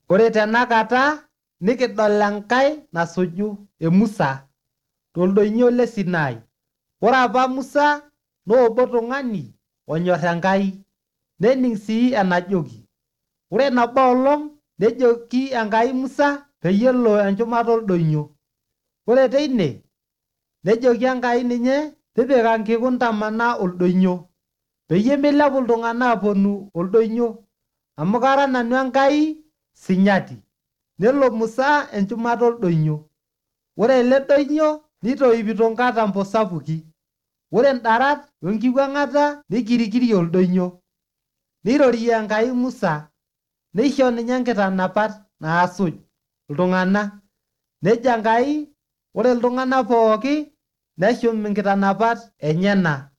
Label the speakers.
Speaker 1: Ore tenakata nikidol enkai nasuju Musa toldonyio le Sinai. Ore apa Musa noobo tung'ani onyor Enkai, nening sii enajoki. Ore nabo olong' nejoki Enkai Musa peyie elo enchumata oldonyio. Ore teine nejoki Enkai ninye tipika nkikun ntamana oldonyio peyie milepu iltung'anak aaponu oldonyio amu kara nanu Enkai sinyati. Nelo Musa enchumata oldonyio. Ore ele doinyio nitoipito nkatambo sapuki. Ore ndarat wenkiwuang'ata nikirikirie oldonyio. Nirorie Enkai Musa, neisho ninye nkitanapat naasuj iltung'anak. Nejo Enkai ore iltung'anak pooki neshum nkitanapat enyenak.